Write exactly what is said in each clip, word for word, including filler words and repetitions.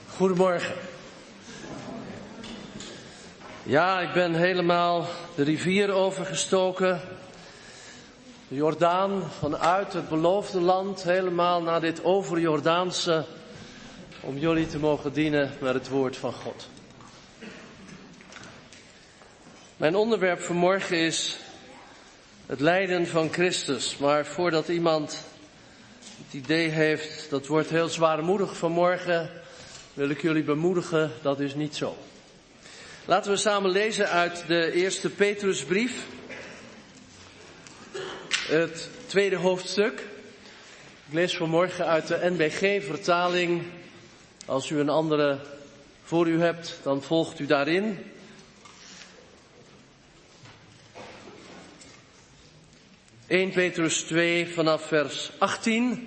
Goedemorgen. Ja, ik ben helemaal de rivier overgestoken. De Jordaan vanuit het beloofde land, helemaal naar dit overjordaanse, om jullie te mogen dienen met het woord van God. Mijn onderwerp vanmorgen is het lijden van Christus. Maar voordat iemand het idee heeft, dat wordt heel zwaarmoedig vanmorgen, wil ik jullie bemoedigen, dat is niet zo. Laten we samen lezen uit de eerste Petrusbrief, het tweede hoofdstuk. Ik lees vanmorgen uit de N B G-vertaling. Als u een andere voor u hebt, dan volgt u daarin. Eerste Petrus twee vanaf vers achttien.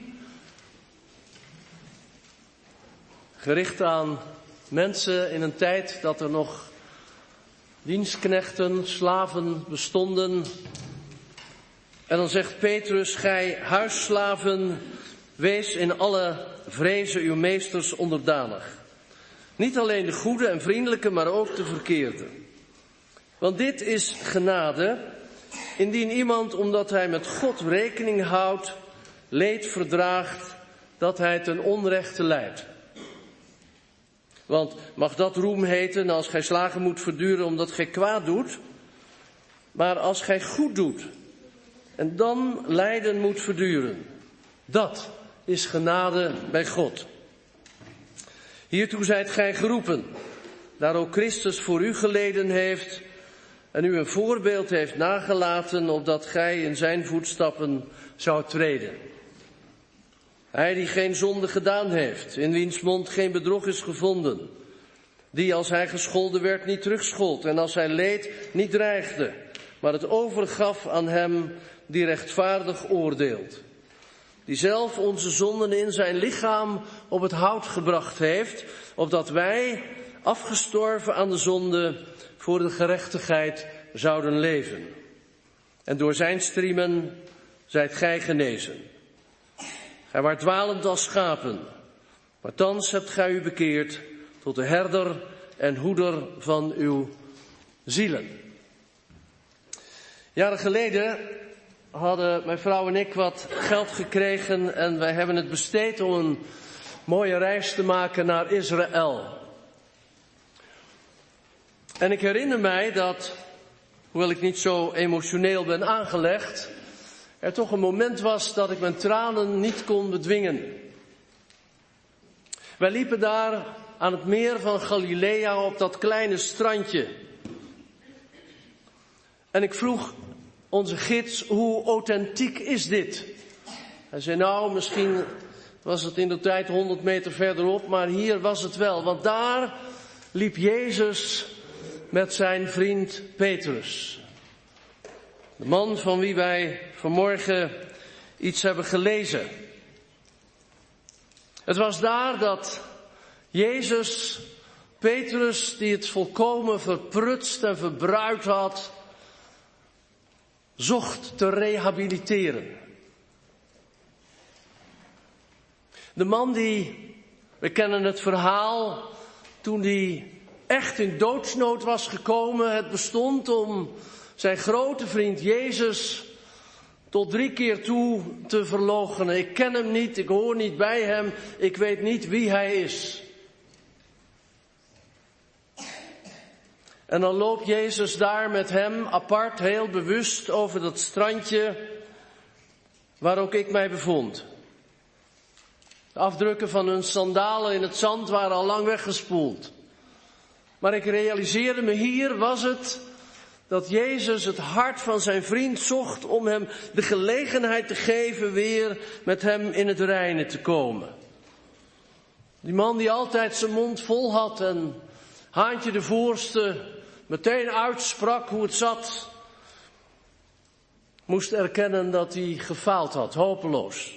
Gericht aan mensen in een tijd dat er nog dienstknechten, slaven bestonden. En dan zegt Petrus, gij huisslaven, wees in alle vrezen uw meesters onderdanig. Niet alleen de goede en vriendelijke, maar ook de verkeerde. Want dit is genade, indien iemand, omdat hij met God rekening houdt, leed verdraagt, dat hij ten onrechte lijdt. Want mag dat roem heten als gij slagen moet verduren omdat gij kwaad doet? Maar als gij goed doet en dan lijden moet verduren, dat is genade bij God. Hiertoe zijt gij geroepen, daar ook Christus voor u geleden heeft en u een voorbeeld heeft nagelaten, opdat gij in zijn voetstappen zou treden. Hij die geen zonde gedaan heeft, in wiens mond geen bedrog is gevonden, die als hij gescholden werd niet terugschold en als hij leed niet dreigde, maar het overgaf aan hem die rechtvaardig oordeelt. Die zelf onze zonden in zijn lichaam op het hout gebracht heeft, opdat wij, afgestorven aan de zonde, voor de gerechtigheid zouden leven. En door zijn striemen zijt gij genezen. Gij waart dwalend als schapen, maar thans hebt gij u bekeerd tot de herder en hoeder van uw zielen. Jaren geleden hadden mijn vrouw en ik wat geld gekregen en wij hebben het besteed om een mooie reis te maken naar Israël. En ik herinner mij dat, hoewel ik niet zo emotioneel ben aangelegd, er toch een moment was dat ik mijn tranen niet kon bedwingen. Wij liepen daar aan het meer van Galilea op dat kleine strandje. En ik vroeg onze gids, hoe authentiek is dit? Hij zei, nou, misschien was het in de tijd honderd meter verderop, maar hier was het wel. Want daar liep Jezus met zijn vriend Petrus. De man van wie wij vanmorgen iets hebben gelezen. Het was daar dat Jezus Petrus, die het volkomen verprutst en verbruikt had, zocht te rehabiliteren. De man die, we kennen het verhaal, toen die echt in doodsnood was gekomen, het bestond om zijn grote vriend Jezus tot drie keer toe te verloochenen. Ik ken hem niet, ik hoor niet bij hem, ik weet niet wie hij is. En dan loopt Jezus daar met hem apart, heel bewust over dat strandje waar ook ik mij bevond. De afdrukken van hun sandalen in het zand waren al lang weggespoeld. Maar ik realiseerde me, hier was het dat Jezus het hart van zijn vriend zocht om hem de gelegenheid te geven weer met hem in het reine te komen. Die man die altijd zijn mond vol had en haantje de voorste meteen uitsprak hoe het zat, moest erkennen dat hij gefaald had, hopeloos.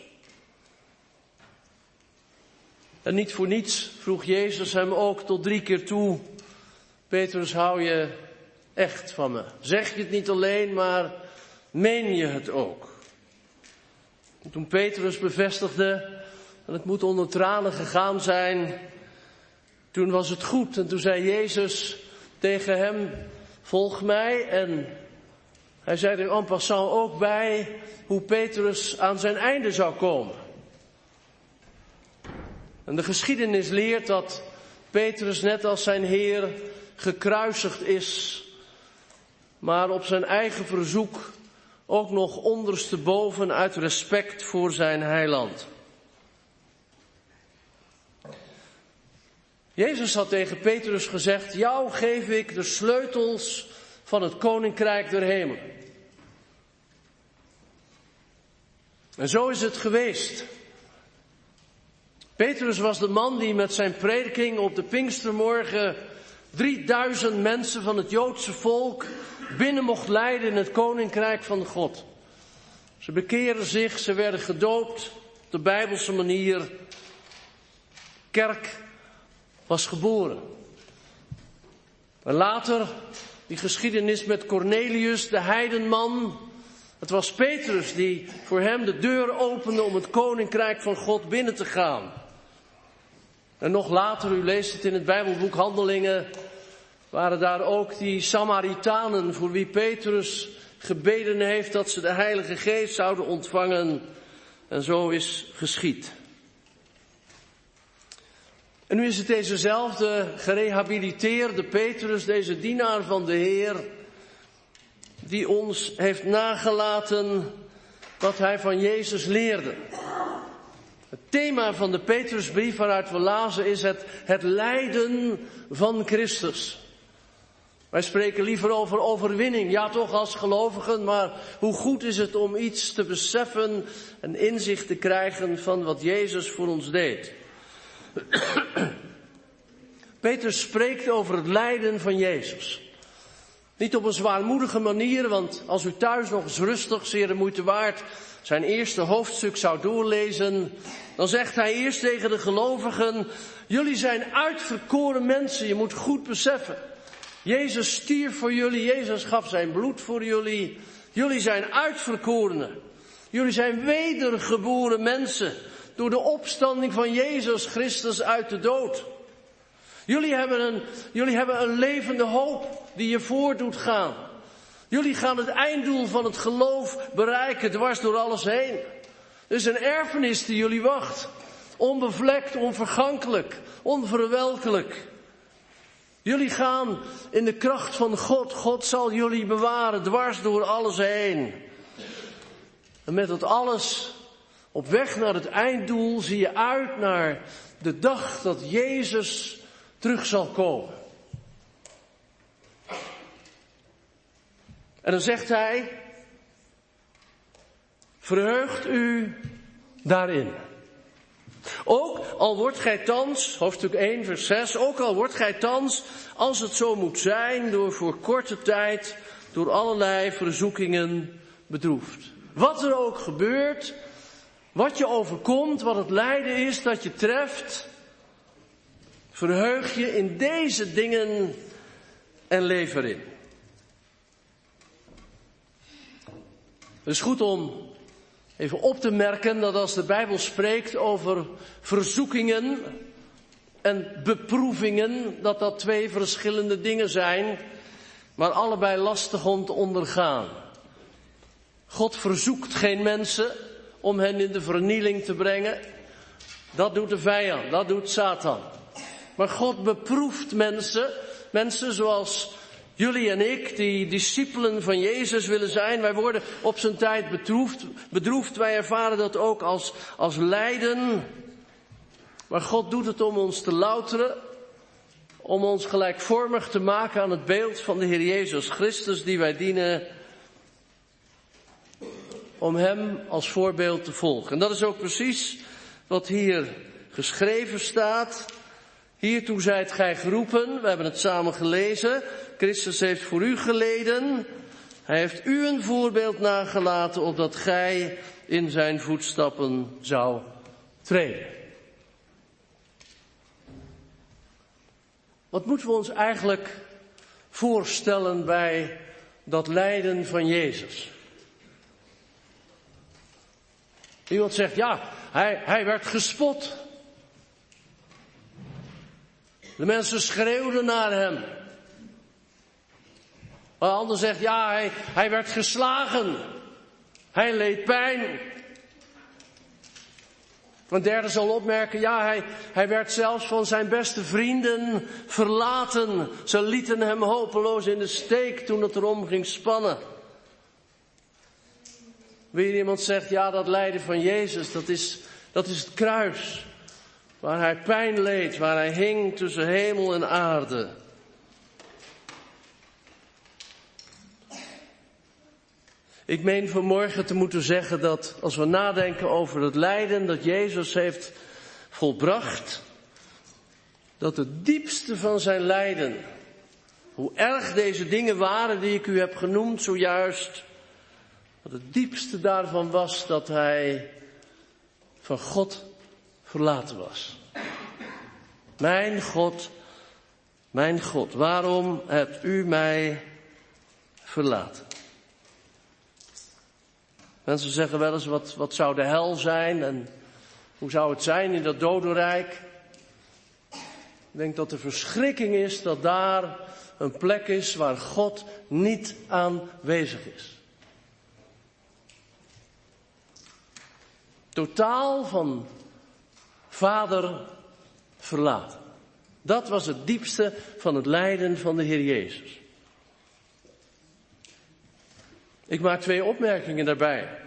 En niet voor niets vroeg Jezus hem ook tot drie keer toe, Petrus, hou je echt van me? Zeg je het niet alleen, maar meen je het ook? En toen Petrus bevestigde, en het moet onder tranen gegaan zijn, Toen was het goed en toen zei Jezus tegen hem, volg mij. En hij zei er en passant ook bij hoe Petrus aan zijn einde zou komen. En de geschiedenis leert dat Petrus net als zijn Heer gekruisigd is, maar op zijn eigen verzoek ook nog ondersteboven uit respect voor zijn heiland. Jezus had tegen Petrus gezegd, jou geef ik de sleutels van het koninkrijk der hemel. En zo is het geweest. Petrus was de man die met zijn prediking op de Pinkstermorgen drieduizend mensen van het Joodse volk binnen mocht leiden in het koninkrijk van God. Ze bekeerden zich, ze werden gedoopt op de Bijbelse manier. Kerk was geboren. En later, die geschiedenis met Cornelius, de heidenman. Het was Petrus die voor hem de deur opende om het koninkrijk van God binnen te gaan. En nog later, u leest het in het Bijbelboek Handelingen, waren daar ook die Samaritanen voor wie Petrus gebeden heeft dat ze de Heilige Geest zouden ontvangen. En zo is geschied. En nu is het dezezelfde gerehabiliteerde Petrus, deze dienaar van de Heer, die ons heeft nagelaten wat hij van Jezus leerde. Het thema van de Petrusbrief waaruit we lazen is het, het lijden van Christus. Wij spreken liever over overwinning, ja toch als gelovigen, maar hoe goed is het om iets te beseffen en inzicht te krijgen van wat Jezus voor ons deed. Petrus spreekt over het lijden van Jezus. Niet op een zwaarmoedige manier, want als u thuis nog eens rustig, zeer de moeite waard, zijn eerste hoofdstuk zou doorlezen, dan zegt hij eerst tegen de gelovigen, jullie zijn uitverkoren mensen, je moet goed beseffen. Jezus stierf voor jullie, Jezus gaf zijn bloed voor jullie. Jullie zijn uitverkorenen. Jullie zijn wedergeboren mensen door de opstanding van Jezus Christus uit de dood. Jullie hebben een, jullie hebben een levende hoop die je voor doet gaan. Jullie gaan het einddoel van het geloof bereiken, dwars door alles heen. Er is een erfenis die jullie wacht. Onbevlekt, onvergankelijk, onverwelkelijk. Jullie gaan in de kracht van God. God zal jullie bewaren, dwars door alles heen. En met dat alles op weg naar het einddoel zie je uit naar de dag dat Jezus terug zal komen. En dan zegt hij, verheugt u daarin. Ook al wordt gij thans, hoofdstuk één vers zes, ook al wordt gij thans, als het zo moet zijn, door voor korte tijd, door allerlei verzoekingen bedroefd. Wat er ook gebeurt, wat je overkomt, wat het lijden is dat je treft, verheug je in deze dingen en leef erin. Het is goed om even op te merken dat als de Bijbel spreekt over verzoekingen en beproevingen, dat dat twee verschillende dingen zijn, maar allebei lastig om te ondergaan. God verzoekt geen mensen om hen in de vernieling te brengen. Dat doet de vijand, dat doet Satan. Maar God beproeft mensen, mensen zoals jullie en ik, die discipelen van Jezus willen zijn. Wij worden op zijn tijd bedroefd, bedroefd. Wij ervaren dat ook als, als lijden. Maar God doet het om ons te louteren, om ons gelijkvormig te maken aan het beeld van de Heer Jezus Christus die wij dienen, om Hem als voorbeeld te volgen. En dat is ook precies wat hier geschreven staat. Hiertoe zijt gij geroepen, we hebben het samen gelezen. Christus heeft voor u geleden. Hij heeft u een voorbeeld nagelaten, opdat gij in zijn voetstappen zou treden. Wat moeten we ons eigenlijk voorstellen bij dat lijden van Jezus? Iemand zegt, ja, hij, hij werd gespot. De mensen schreeuwden naar hem. Een ander zegt, ja, hij, hij werd geslagen. Hij leed pijn. Een derde zal opmerken, ja, hij, hij werd zelfs van zijn beste vrienden verlaten. Ze lieten hem hopeloos in de steek toen het erom ging spannen. Weer iemand zegt, ja, dat lijden van Jezus, dat is, dat is het kruis. Waar hij pijn leed, waar hij hing tussen hemel en aarde. Ik meen vanmorgen te moeten zeggen dat als we nadenken over het lijden dat Jezus heeft volbracht, dat het diepste van zijn lijden, hoe erg deze dingen waren die ik u heb genoemd zojuist, dat het diepste daarvan was dat hij van God verlaten was. Mijn God, mijn God, waarom hebt u mij verlaten? Mensen zeggen wel eens, wat, wat zou de hel zijn en hoe zou het zijn in dat dodenrijk? Ik denk dat de verschrikking is dat daar een plek is waar God niet aanwezig is. Totaal van Vader verlaten. Dat was het diepste van het lijden van de Heer Jezus. Ik maak twee opmerkingen daarbij.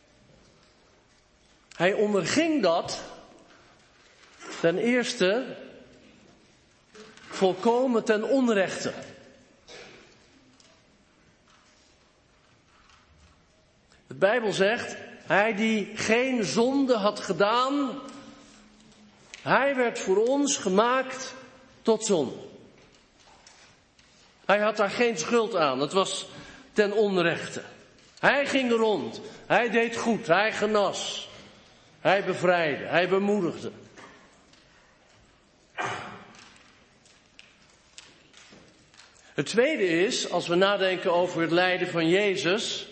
Hij onderging dat ten eerste volkomen ten onrechte. De Bijbel zegt, hij die geen zonde had gedaan, hij werd voor ons gemaakt tot zonde. Hij had daar geen schuld aan, het was ten onrechte. Hij ging rond, hij deed goed, hij genas, hij bevrijdde, hij bemoedigde. Het tweede is, als we nadenken over het lijden van Jezus,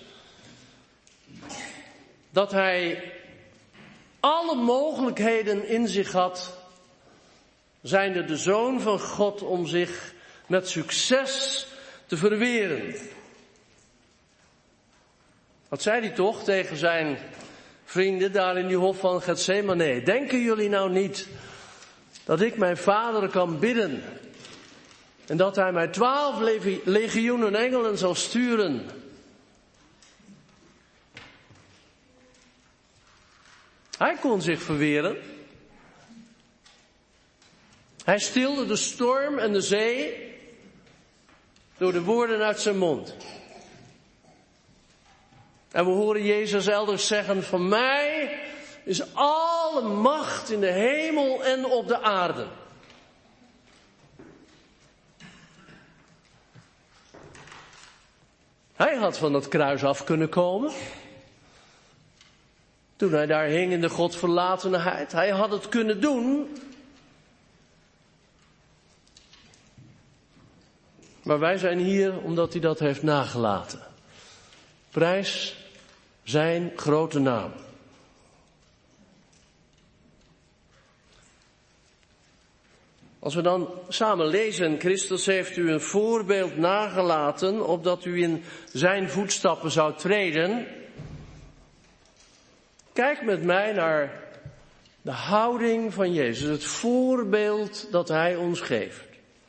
dat hij alle mogelijkheden in zich had, zijnde de Zoon van God, om zich met succes te verweren. Wat zei hij toch tegen zijn vrienden daar in die hof van Getsemane? Denken jullie nou niet dat ik mijn Vader kan bidden en dat hij mij twaalf legioenen engelen zal sturen? Hij kon zich verweren. Hij stilde de storm en de zee door de woorden uit zijn mond. En we horen Jezus elders zeggen, van mij is alle macht in de hemel en op de aarde. Hij had van dat kruis af kunnen komen. Toen hij daar hing in de godverlatenheid. Hij had het kunnen doen. Maar wij zijn hier omdat hij dat heeft nagelaten. Prijs zijn grote naam. Als we dan samen lezen, Christus heeft u een voorbeeld nagelaten, opdat u in zijn voetstappen zou treden. Kijk met mij naar de houding van Jezus, het voorbeeld dat hij ons geeft.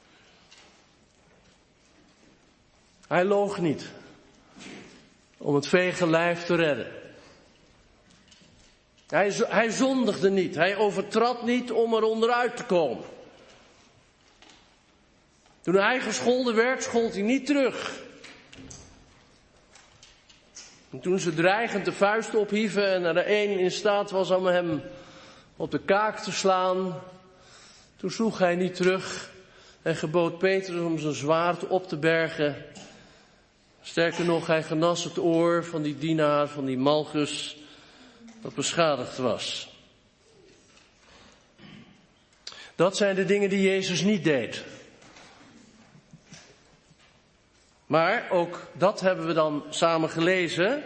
Hij loog niet om het vege lijf te redden. Hij, hij zondigde niet, hij overtrad niet om er onderuit te komen. Toen hij gescholden werd, schold hij niet terug. En toen ze dreigend de vuist ophieven en er een in staat was om hem op de kaak te slaan, toen sloeg hij niet terug en gebood Petrus om zijn zwaard op te bergen. Sterker nog, hij genas het oor van die dienaar, van die Malchus, dat beschadigd was. Dat zijn de dingen die Jezus niet deed. Maar ook dat hebben we dan samen gelezen.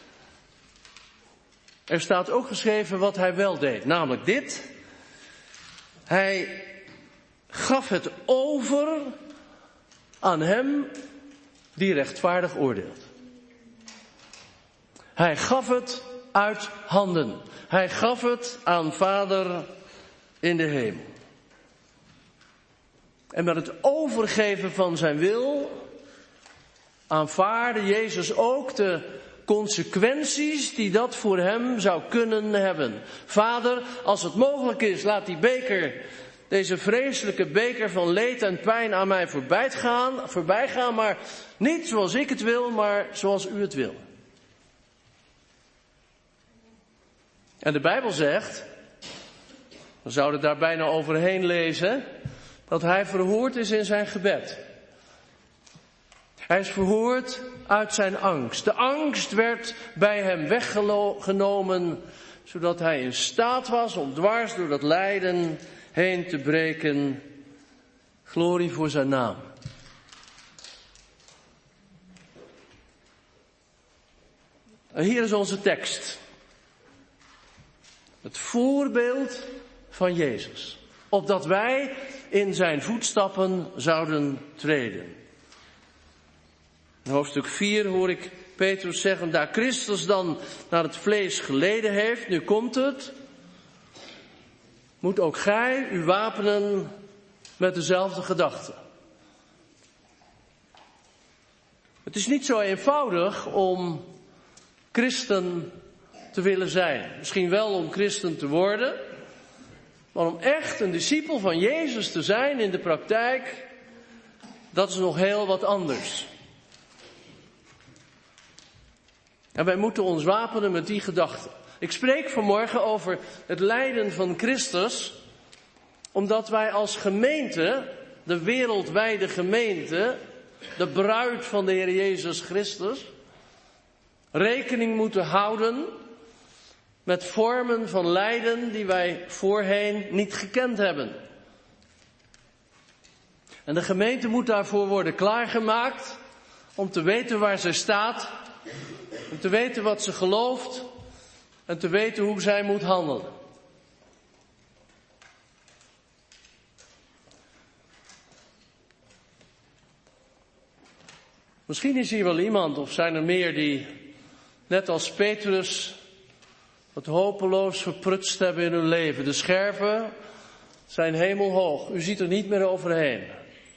Er staat ook geschreven wat hij wel deed. Namelijk dit. Hij gaf het over aan hem die rechtvaardig oordeelt. Hij gaf het uit handen. Hij gaf het aan Vader in de hemel. En met het overgeven van zijn wil aanvaarde Jezus ook de consequenties die dat voor hem zou kunnen hebben. Vader, als het mogelijk is, laat die beker, deze vreselijke beker van leed en pijn aan mij voorbij gaan, voorbij gaan, maar niet zoals ik het wil, maar zoals u het wil. En de Bijbel zegt, we zouden daar bijna overheen lezen, dat hij verhoord is in zijn gebed. Hij is verhoord uit zijn angst. De angst werd bij hem weggenomen, zodat hij in staat was om dwars door dat lijden heen te breken. Glorie voor zijn naam. En hier is onze tekst. Het voorbeeld van Jezus. Opdat wij in zijn voetstappen zouden treden. In hoofdstuk vier hoor ik Petrus zeggen, daar Christus dan naar het vlees geleden heeft, nu komt het, moet ook gij u wapenen met dezelfde gedachten. Het is niet zo eenvoudig om christen te willen zijn. Misschien wel om christen te worden, maar om echt een discipel van Jezus te zijn in de praktijk, dat is nog heel wat anders. En wij moeten ons wapenen met die gedachten. Ik spreek vanmorgen over het lijden van Christus, omdat wij als gemeente, de wereldwijde gemeente, de bruid van de Heer Jezus Christus, rekening moeten houden met vormen van lijden die wij voorheen niet gekend hebben. En de gemeente moet daarvoor worden klaargemaakt om te weten waar zij staat, om te weten wat ze gelooft en te weten hoe zij moet handelen. Misschien is hier wel iemand, of zijn er meer, die net als Petrus wat hopeloos verprutst hebben in hun leven. De scherven zijn hemelhoog. U ziet er niet meer overheen.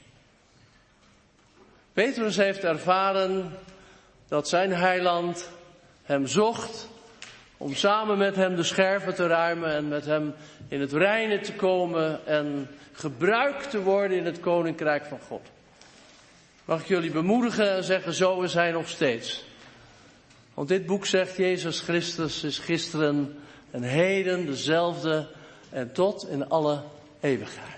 Petrus heeft ervaren dat zijn heiland hem zocht om samen met hem de scherven te ruimen en met hem in het reine te komen en gebruikt te worden in het koninkrijk van God. Mag ik jullie bemoedigen en zeggen, zo is hij nog steeds. Want dit boek zegt, Jezus Christus is gisteren en heden dezelfde en tot in alle eeuwigheid.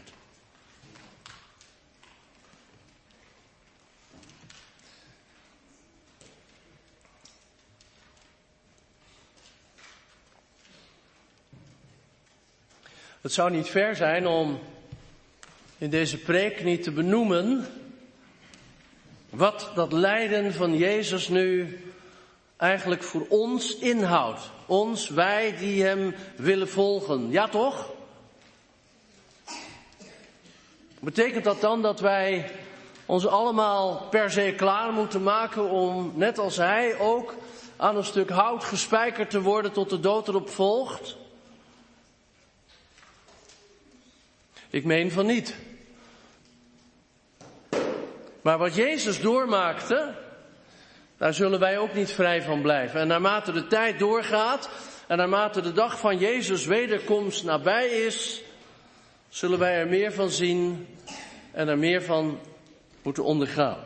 Het zou niet ver zijn om in deze preek niet te benoemen wat dat lijden van Jezus nu eigenlijk voor ons inhoudt. Ons, wij die hem willen volgen. Ja toch? Betekent dat dan dat wij ons allemaal per se klaar moeten maken om, net als hij, ook aan een stuk hout gespijkerd te worden tot de dood erop volgt? Ik meen van niet. Maar wat Jezus doormaakte, daar zullen wij ook niet vrij van blijven. En naarmate de tijd doorgaat en naarmate de dag van Jezus' wederkomst nabij is, zullen wij er meer van zien en er meer van moeten ondergaan.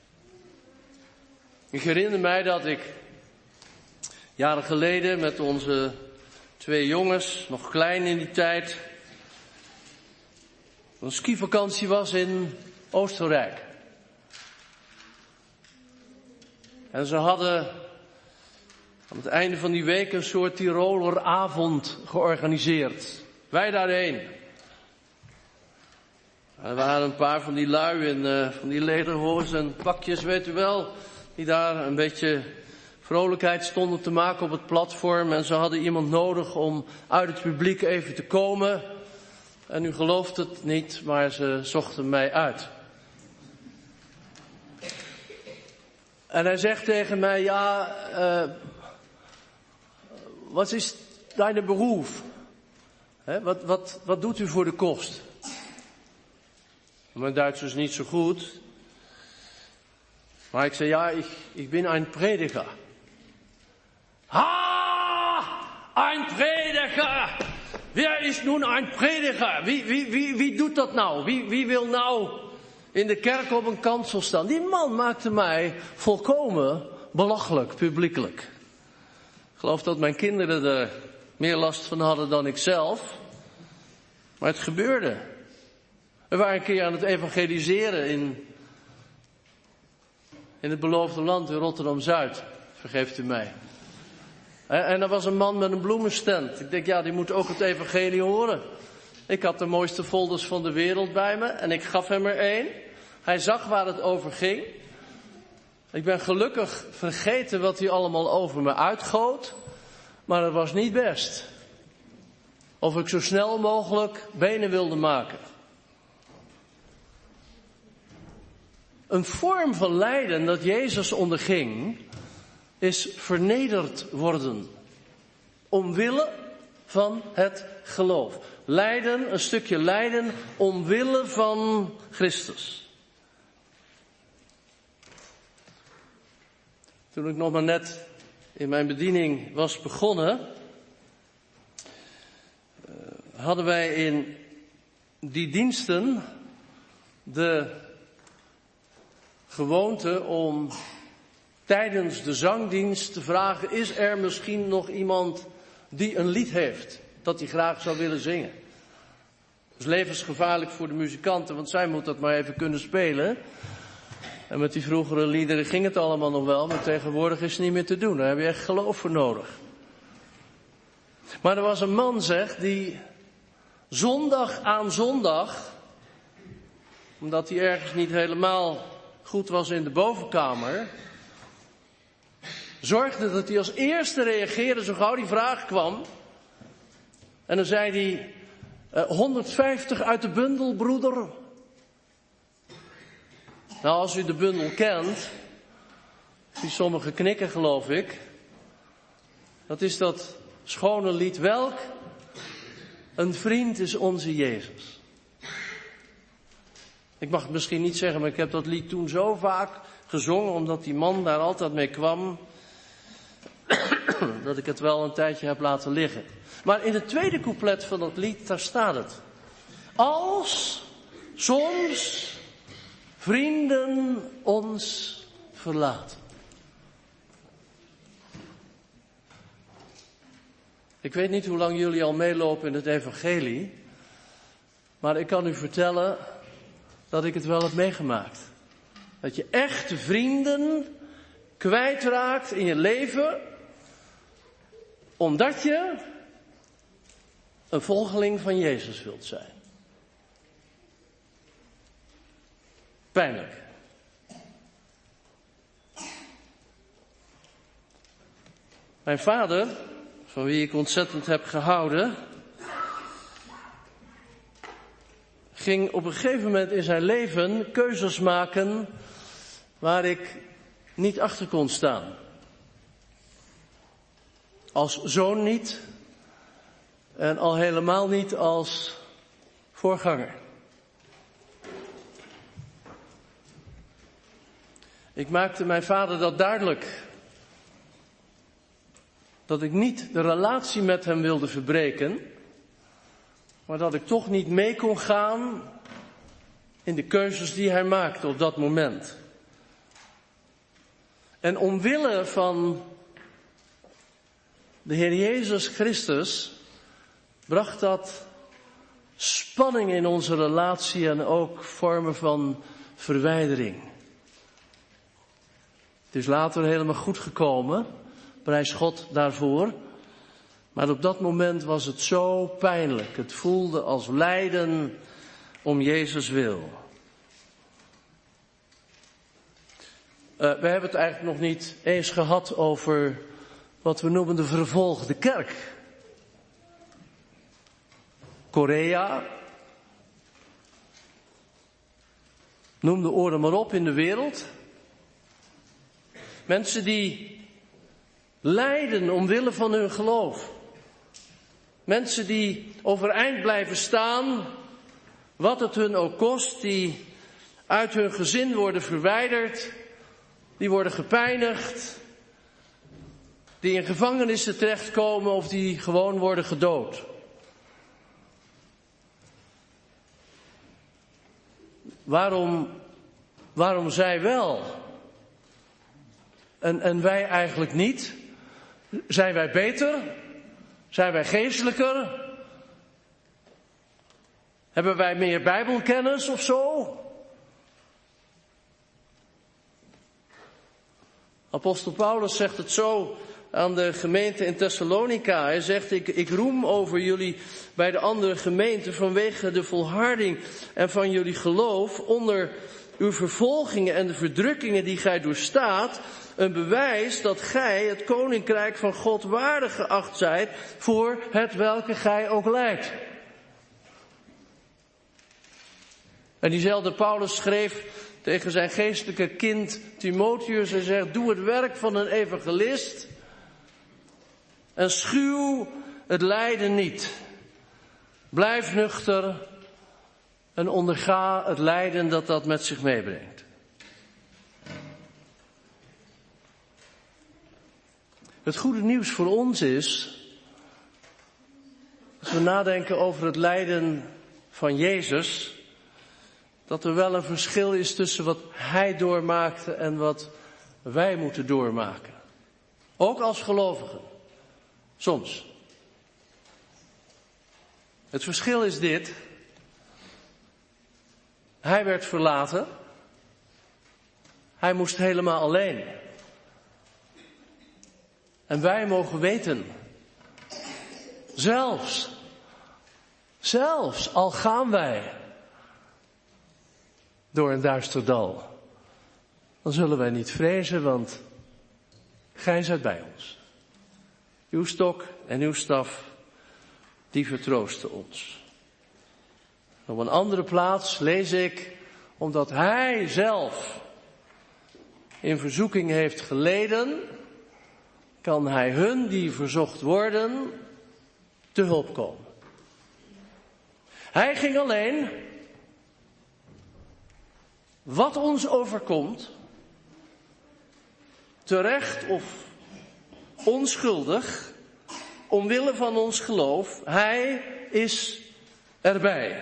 Ik herinner mij dat ik jaren geleden met onze twee jongens, nog klein in die tijd, een skivakantie was in Oostenrijk. En ze hadden aan het einde van die week een soort Tiroleravond georganiseerd. Wij daarheen. Er waren een paar van die lui in uh, van die lederhozen en pakjes, weet u wel, die daar een beetje vrolijkheid stonden te maken op het platform. En ze hadden iemand nodig om uit het publiek even te komen. En u gelooft het niet, maar ze zochten mij uit. En hij zegt tegen mij, ja, uh, wat is deine beroep? He, wat, wat, wat doet u voor de kost? Mijn Duits is niet zo goed. Maar ik zei, ja, ik, ik ben een prediger. Ha! Een prediger! Wer is nun een prediger? Wie, wie, wie, wie doet dat nou? Wie, wie wil nou in de kerk op een kansel staan? Die man maakte mij volkomen belachelijk, publiekelijk. Ik geloof dat mijn kinderen er meer last van hadden dan ik zelf. Maar het gebeurde. We waren een keer aan het evangeliseren in, in het beloofde land in Rotterdam-Zuid. Vergeeft u mij. En, en er was een man met een bloemenstand. Ik denk, ja, die moet ook het evangelie horen. Ik had de mooiste folders van de wereld bij me en ik gaf hem er één. Hij zag waar het over ging. Ik ben gelukkig vergeten wat hij allemaal over me uitgoot. Maar het was niet best. Of ik zo snel mogelijk benen wilde maken. Een vorm van lijden dat Jezus onderging, is vernederd worden. Omwille van het geloof. Lijden, een stukje lijden, omwille van Christus. Toen ik nog maar net in mijn bediening was begonnen, hadden wij in die diensten de gewoonte om tijdens de zangdienst te vragen, is er misschien nog iemand die een lied heeft dat hij graag zou willen zingen? Dat is levensgevaarlijk voor de muzikanten, want zij moeten dat maar even kunnen spelen. En met die vroegere liederen ging het allemaal nog wel, maar tegenwoordig is het niet meer te doen. Daar heb je echt geloof voor nodig. Maar er was een man, zeg, die zondag aan zondag, omdat hij ergens niet helemaal goed was in de bovenkamer, zorgde dat hij als eerste reageerde zo gauw die vraag kwam. En dan zei hij, uh, honderdvijftig uit de bundel, broeder. Nou, als u de bundel kent, ik zie sommigen knikken, geloof ik. Dat is dat schone lied, welk een vriend is onze Jezus. Ik mag het misschien niet zeggen, maar ik heb dat lied toen zo vaak gezongen, omdat die man daar altijd mee kwam, dat ik het wel een tijdje heb laten liggen. Maar in het tweede couplet van dat lied, daar staat het. Als soms vrienden ons verlaten. Ik weet niet hoe lang jullie al meelopen in het evangelie, maar ik kan u vertellen dat ik het wel heb meegemaakt. Dat je echte vrienden kwijtraakt in je leven, omdat je een volgeling van Jezus wilt zijn. Pijnlijk. Mijn vader, van wie ik ontzettend heb gehouden, ging op een gegeven moment in zijn leven keuzes maken waar ik niet achter kon staan. Als zoon niet en al helemaal niet als voorganger. Ik maakte mijn vader dat duidelijk, dat ik niet de relatie met hem wilde verbreken, maar dat ik toch niet mee kon gaan in de keuzes die hij maakte op dat moment. En omwille van de Heer Jezus Christus bracht dat spanning in onze relatie en ook vormen van verwijdering. Het is later helemaal goed gekomen, prijs God daarvoor. Maar op dat moment was het zo pijnlijk. Het voelde als lijden om Jezus wil. Uh, we hebben het eigenlijk nog niet eens gehad over wat we noemen de vervolgde kerk. Korea, Noem de oren maar op in de wereld. Mensen die lijden omwille van hun geloof. Mensen die overeind blijven staan, wat het hun ook kost, die uit hun gezin worden verwijderd, die worden gepijnigd, die in gevangenissen terechtkomen of die gewoon worden gedood. Waarom, waarom zij wel en, en wij eigenlijk niet? Zijn wij beter? Zijn wij geestelijker? Hebben wij meer Bijbelkennis of zo? Apostel Paulus zegt het zo aan de gemeente in Thessalonica. Hij zegt, ik, ik roem over jullie bij de andere gemeenten vanwege de volharding en van jullie geloof onder uw vervolgingen en de verdrukkingen die gij doorstaat, een bewijs dat gij het koninkrijk van God waardig geacht zijt voor het welke gij ook lijdt. En diezelfde Paulus schreef tegen zijn geestelijke kind Timotheus en zegt, doe het werk van een evangelist en schuw het lijden niet. Blijf nuchter en onderga het lijden dat dat met zich meebrengt. Het goede nieuws voor ons is, als we nadenken over het lijden van Jezus, dat er wel een verschil is tussen wat hij doormaakte en wat wij moeten doormaken. Ook als gelovigen. Soms. Het verschil is dit. Hij werd verlaten. Hij moest helemaal alleen. En wij mogen weten. Zelfs. Zelfs al gaan wij door een duister dal, dan zullen wij niet vrezen, want gij zijt bij ons. Uw stok en uw staf, die vertroosten ons. Op een andere plaats lees ik, omdat hij zelf in verzoeking heeft geleden, kan hij hun die verzocht worden te hulp komen. Hij ging alleen. Wat ons overkomt, terecht of onschuldig, omwille van ons geloof, hij is erbij.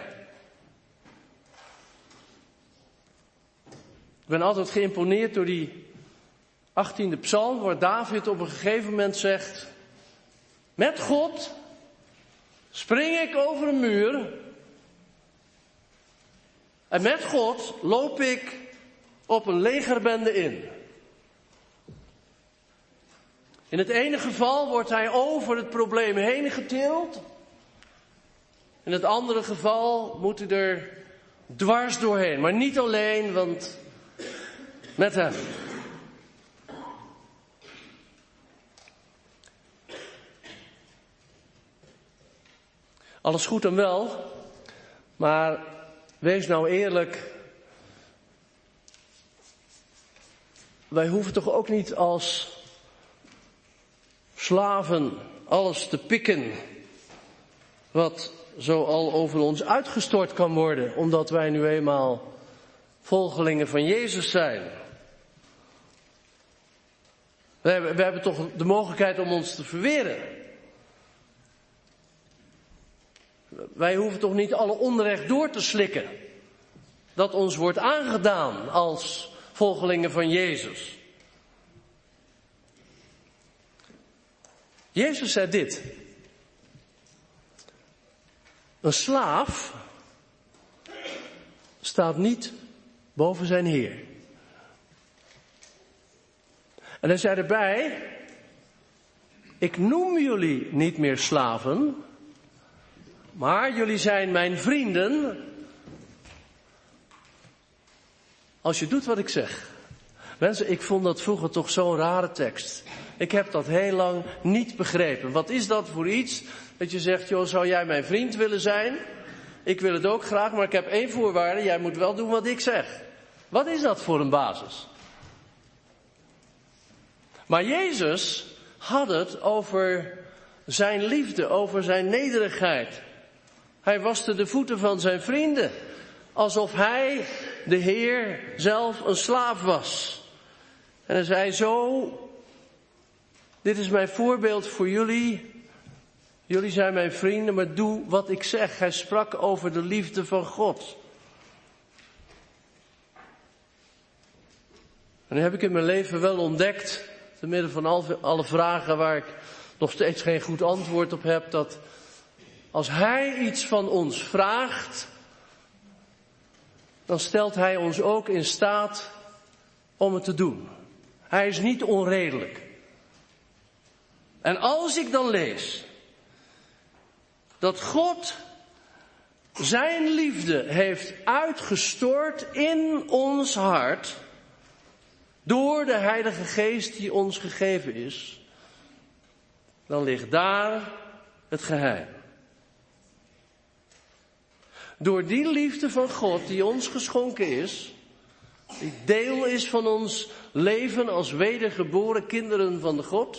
Ik ben altijd geïmponeerd door die achttiende psalm, waar David op een gegeven moment zegt, met God spring ik over een muur. En met God loop ik op een legerbende in. In het ene geval wordt hij over het probleem heen getild. In het andere geval moet hij er dwars doorheen. Maar niet alleen, want met hem. Alles goed en wel, maar wees nou eerlijk, wij hoeven toch ook niet als slaven alles te pikken wat zo al over ons uitgestort kan worden, omdat wij nu eenmaal volgelingen van Jezus zijn. We hebben, we hebben toch de mogelijkheid om ons te verweren. Wij hoeven toch niet alle onrecht door te slikken dat ons wordt aangedaan als volgelingen van Jezus. Jezus zei dit. Een slaaf staat niet boven zijn Heer. En hij zei erbij, ik noem jullie niet meer slaven, maar jullie zijn mijn vrienden als je doet wat ik zeg. Mensen, ik vond dat vroeger toch zo'n rare tekst. Ik heb dat heel lang niet begrepen. Wat is dat voor iets dat je zegt, joh, zou jij mijn vriend willen zijn? Ik wil het ook graag, maar ik heb één voorwaarde, jij moet wel doen wat ik zeg. Wat is dat voor een basis? Maar Jezus had het over zijn liefde, over zijn nederigheid. Hij waste de voeten van zijn vrienden, alsof hij, de Heer, zelf een slaaf was. En hij zei zo, dit is mijn voorbeeld voor jullie. Jullie zijn mijn vrienden, maar doe wat ik zeg. Hij sprak over de liefde van God. En nu heb ik in mijn leven wel ontdekt, te midden van al, alle vragen waar ik nog steeds geen goed antwoord op heb, dat als Hij iets van ons vraagt, dan stelt Hij ons ook in staat om het te doen. Hij is niet onredelijk. En als ik dan lees dat God zijn liefde heeft uitgestort in ons hart door de Heilige Geest die ons gegeven is, dan ligt daar het geheim. Door die liefde van God die ons geschonken is, die deel is van ons leven als wedergeboren kinderen van de God,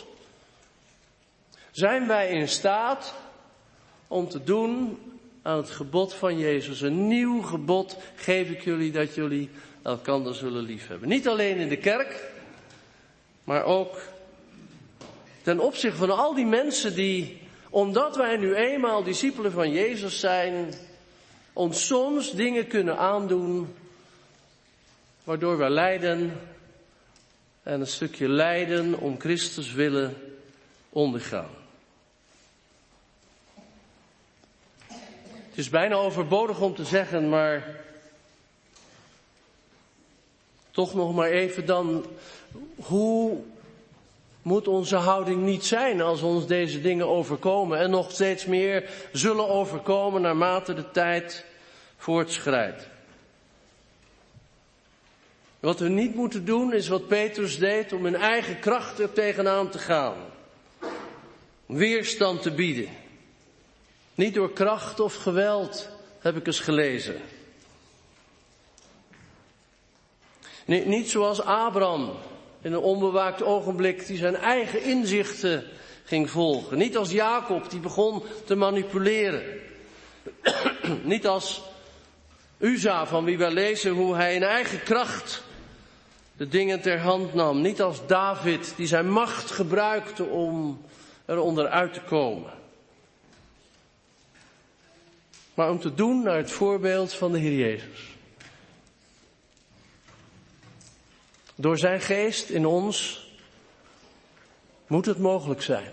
zijn wij in staat om te doen aan het gebod van Jezus. Een nieuw gebod geef ik jullie, dat jullie elkander zullen liefhebben. Niet alleen in de kerk, maar ook ten opzichte van al die mensen die, omdat wij nu eenmaal discipelen van Jezus zijn, ons soms dingen kunnen aandoen waardoor wij lijden en een stukje lijden om Christus willen ondergaan. Het is bijna overbodig om te zeggen, maar toch nog maar even dan, hoe moet onze houding niet zijn als ons deze dingen overkomen en nog steeds meer zullen overkomen naarmate de tijd voortschrijdt. Wat we niet moeten doen is wat Petrus deed, om in eigen kracht er tegenaan te gaan. Weerstand te bieden. Niet door kracht of geweld, heb ik eens gelezen. Nee, niet zoals Abraham in een onbewaakt ogenblik die zijn eigen inzichten ging volgen. Niet als Jacob die begon te manipuleren. Niet als Uza, van wie wij lezen hoe hij in eigen kracht de dingen ter hand nam. Niet als David die zijn macht gebruikte om er onderuit te komen. Maar om te doen naar het voorbeeld van de Heer Jezus. Door zijn geest in ons moet het mogelijk zijn.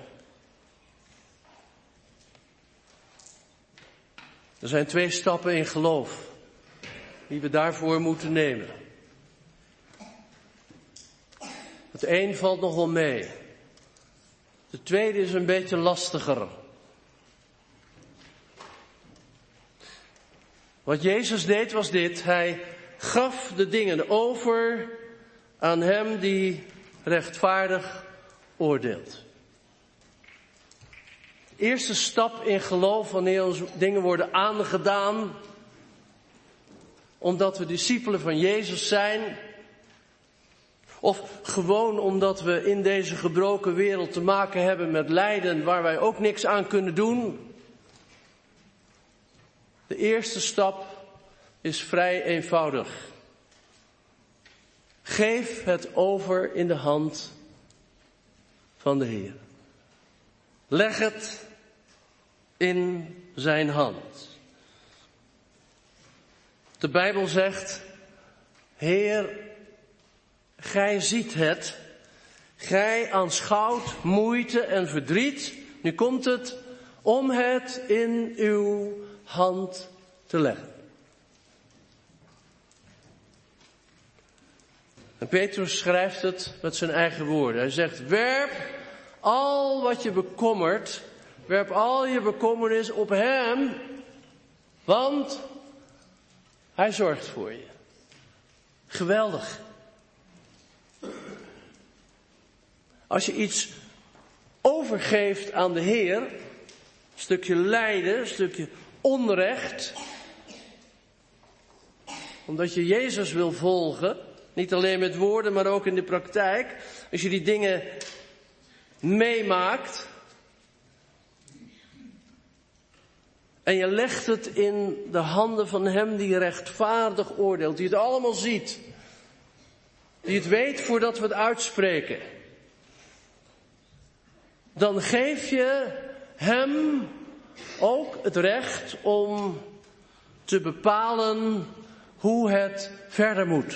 Er zijn twee stappen in geloof die we daarvoor moeten nemen. Het een valt nog wel mee. De tweede is een beetje lastiger. Wat Jezus deed was dit. Hij gaf de dingen over aan hem die rechtvaardig oordeelt. De eerste stap in geloof, wanneer ons dingen worden aangedaan, omdat we discipelen van Jezus zijn, of gewoon omdat we in deze gebroken wereld te maken hebben met lijden waar wij ook niks aan kunnen doen. De eerste stap is vrij eenvoudig. Geef het over in de hand van de Heer. Leg het in zijn hand. De Bijbel zegt, Heer, gij ziet het, gij aanschouwt moeite en verdriet. Nu komt het, om het in uw hand te leggen. En Petrus schrijft het met zijn eigen woorden. Hij zegt, werp al wat je bekommert, werp al je bekommernis op hem, want hij zorgt voor je. Geweldig. Als je iets overgeeft aan de Heer, een stukje lijden, een stukje onrecht, Omdat je Jezus wil volgen. Niet alleen met woorden, maar ook in de praktijk. Als je die dingen meemaakt. En je legt het in de handen van hem die rechtvaardig oordeelt. Die het allemaal ziet. Die het weet voordat we het uitspreken. Dan geef je hem ook het recht om te bepalen hoe het verder moet.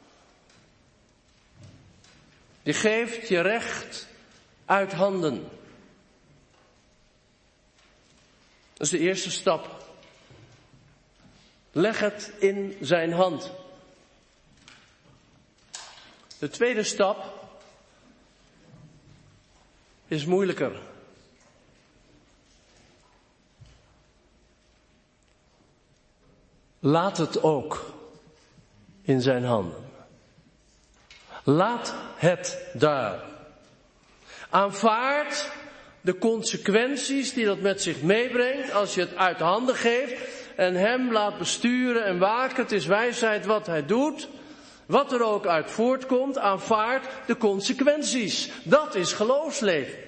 Je geeft je recht uit handen. Dat is de eerste stap. Leg het in zijn hand. De tweede stap is moeilijker. Laat het ook in zijn handen. Laat het daar. Aanvaard de consequenties die dat met zich meebrengt als je het uit handen geeft en hem laat besturen en waken. Het is wijsheid wat hij doet. Wat er ook uit voortkomt, aanvaard de consequenties. Dat is geloofsleven.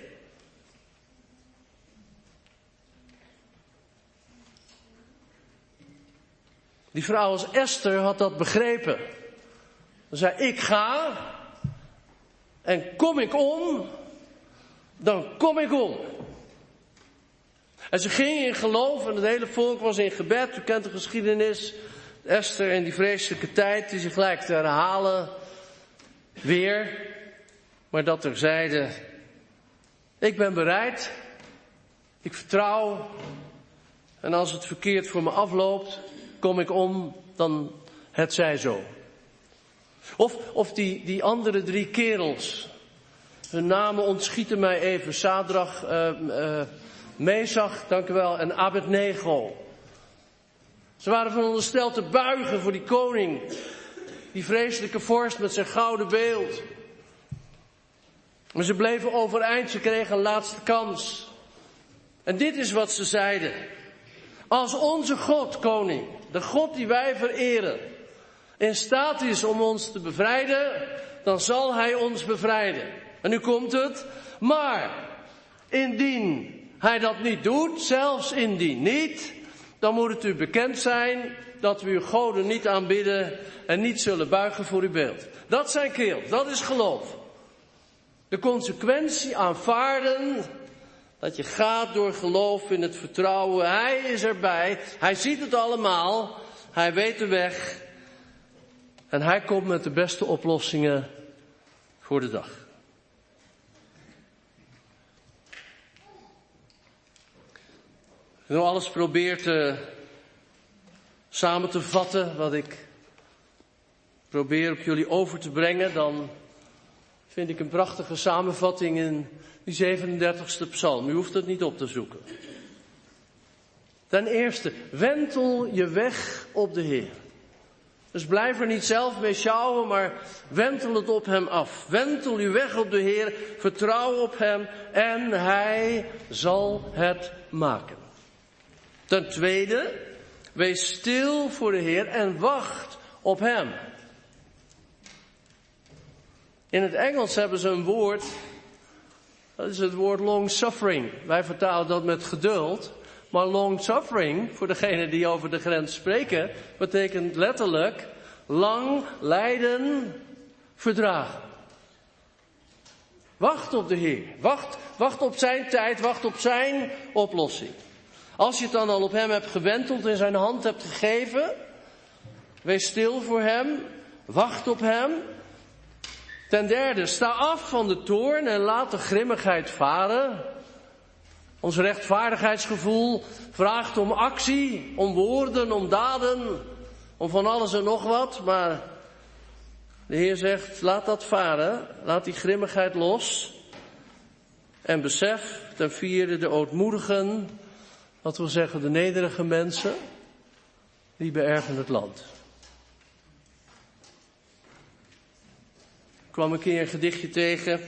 Die vrouw als Esther had dat begrepen. Ze zei, ik ga en kom ik om, dan kom ik om. En ze ging in geloof en het hele volk was in gebed. U kent de geschiedenis. Esther in die vreselijke tijd die zich lijkt te herhalen. Weer. Maar dat terzijde. Ik ben bereid. Ik vertrouw. En als het verkeerd voor me afloopt, kom ik om, dan het zij zo. Of, of die, die andere drie kerels. Hun namen ontschieten mij even. Sadrach, uh, uh, Mesach, dank u wel, en Abednego. Ze waren verondersteld te buigen voor die koning. Die vreselijke vorst met zijn gouden beeld. Maar ze bleven overeind, ze kregen een laatste kans. En dit is wat ze zeiden. Als onze God, koning, de God die wij vereren, in staat is om ons te bevrijden, dan zal hij ons bevrijden. En nu komt het. Maar indien hij dat niet doet, zelfs indien niet, dan moet het u bekend zijn dat we uw goden niet aanbidden en niet zullen buigen voor uw beeld. Dat zijn keel, dat is geloof. De consequentie aanvaarden, dat je gaat door geloof in het vertrouwen. Hij is erbij, hij ziet het allemaal, hij weet de weg. En hij komt met de beste oplossingen voor de dag. Ik heb alles probeer te, samen te vatten wat ik probeer op jullie over te brengen. Dan vind ik een prachtige samenvatting in die zevenendertigste psalm. U hoeft het niet op te zoeken. Ten eerste, wentel je weg op de Heer. Dus blijf er niet zelf mee sjouwen, maar wentel het op hem af. Wentel uw weg op de Heer, vertrouw op hem en hij zal het maken. Ten tweede, wees stil voor de Heer en wacht op hem. In het Engels hebben ze een woord, dat is het woord long suffering. Wij vertalen dat met geduld. Maar long suffering, voor degenen die over de grens spreken, betekent letterlijk lang lijden verdragen. Wacht op de Heer. Wacht, wacht op zijn tijd, wacht op zijn oplossing. Als je het dan al op hem hebt gewenteld en zijn hand hebt gegeven, wees stil voor hem, wacht op hem. Ten derde, sta af van de toorn en laat de grimmigheid varen. Ons rechtvaardigheidsgevoel vraagt om actie, om woorden, om daden, om van alles en nog wat. Maar de Heer zegt, laat dat varen, laat die grimmigheid los. En besef, ten vierde, de ootmoedigen, dat wil zeggen de nederige mensen, die beërven het land. Ik kwam een keer een gedichtje tegen.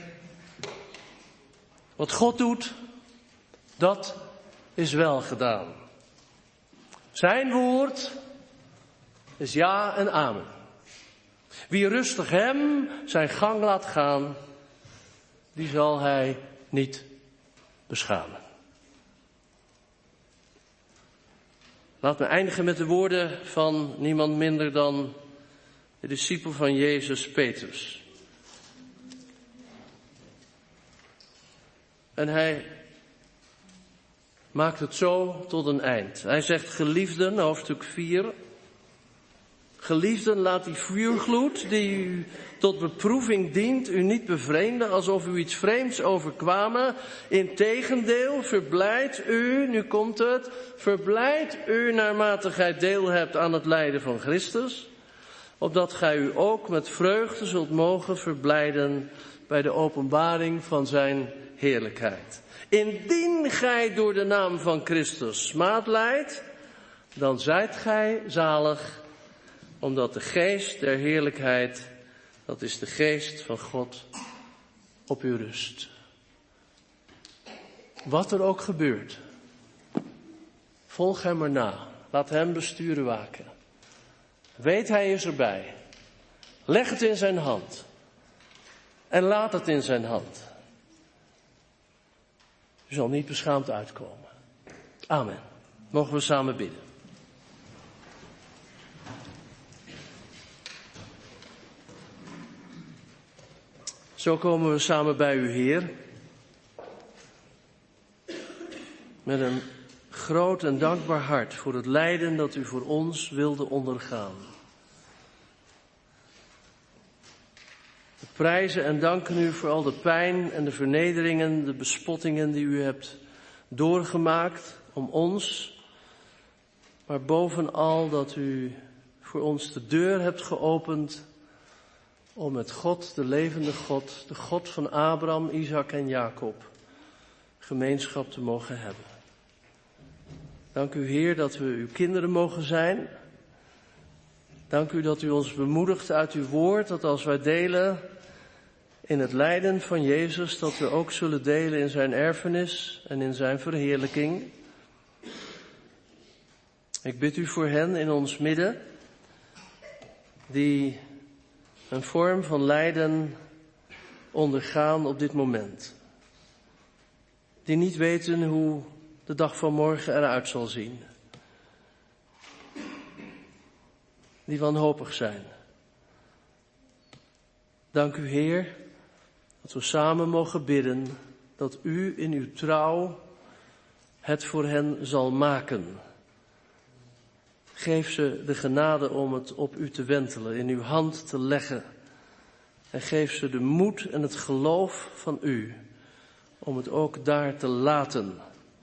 Wat God doet, dat is wel gedaan. Zijn woord is ja en amen. Wie rustig hem zijn gang laat gaan, die zal hij niet beschamen. Laat me eindigen met de woorden van niemand minder dan de discipel van Jezus, Petrus. En hij maakt het zo tot een eind. Hij zegt, geliefden, hoofdstuk vier. Geliefden, laat die vuurgloed die u tot beproeving dient u niet bevreemden alsof u iets vreemds overkwam. Integendeel, verblijd u, nu komt het, verblijd u naarmate gij deel hebt aan het lijden van Christus, opdat gij u ook met vreugde zult mogen verblijden bij de openbaring van zijn heerlijkheid. Indien gij door de naam van Christus smaad lijdt, dan zijt gij zalig, omdat de geest der heerlijkheid, dat is de geest van God, op u rust. Wat er ook gebeurt, volg hem erna. Laat hem besturen waken. Weet, hij is erbij. Leg het in zijn hand. En laat het in zijn hand. U zal niet beschaamd uitkomen. Amen. Mogen we samen bidden. Zo komen we samen bij u, Heer, met een groot en dankbaar hart voor het lijden dat u voor ons wilde ondergaan. We prijzen en danken u voor al de pijn en de vernederingen, de bespottingen die u hebt doorgemaakt om ons, maar bovenal dat u voor ons de deur hebt geopend om met God, de levende God, de God van Abraham, Isaac en Jacob, gemeenschap te mogen hebben. Dank u, Heer, dat we uw kinderen mogen zijn. Dank u dat u ons bemoedigt uit uw woord, dat als wij delen in het lijden van Jezus, dat we ook zullen delen in zijn erfenis en in zijn verheerlijking. Ik bid u voor hen in ons midden, die een vorm van lijden ondergaan op dit moment. Die niet weten hoe de dag van morgen eruit zal zien. Die wanhopig zijn. Dank u, Heer, dat we samen mogen bidden dat u in uw trouw het voor hen zal maken. Geef ze de genade om het op u te wentelen, in uw hand te leggen. En geef ze de moed en het geloof van u om het ook daar te laten.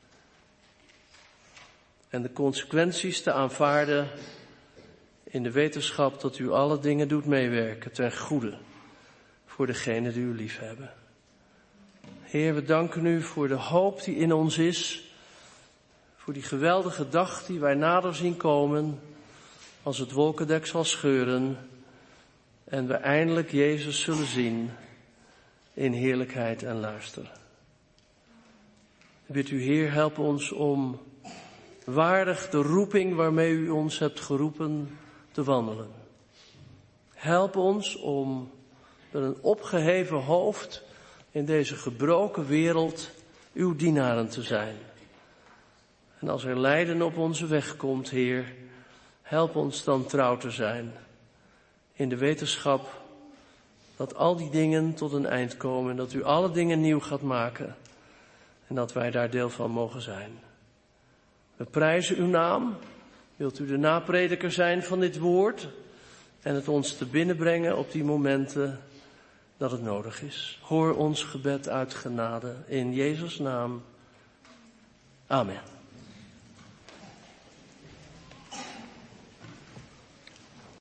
En de consequenties te aanvaarden in de wetenschap dat u alle dingen doet meewerken ten goede voor degenen die u lief hebben. Heer, we danken u voor de hoop die in ons is, voor die geweldige dag die wij nader zien komen als het wolkendek zal scheuren en we eindelijk Jezus zullen zien in heerlijkheid en luister. Ik bid u, Heer, help ons om waardig de roeping waarmee u ons hebt geroepen te wandelen. Help ons om met een opgeheven hoofd in deze gebroken wereld uw dienaren te zijn. En als er lijden op onze weg komt, Heer, help ons dan trouw te zijn in de wetenschap dat al die dingen tot een eind komen, dat u alle dingen nieuw gaat maken en dat wij daar deel van mogen zijn. We prijzen uw naam. Wilt u de naprediker zijn van dit woord en het ons te binnenbrengen op die momenten dat het nodig is. Hoor ons gebed uit genade in Jezus' naam. Amen.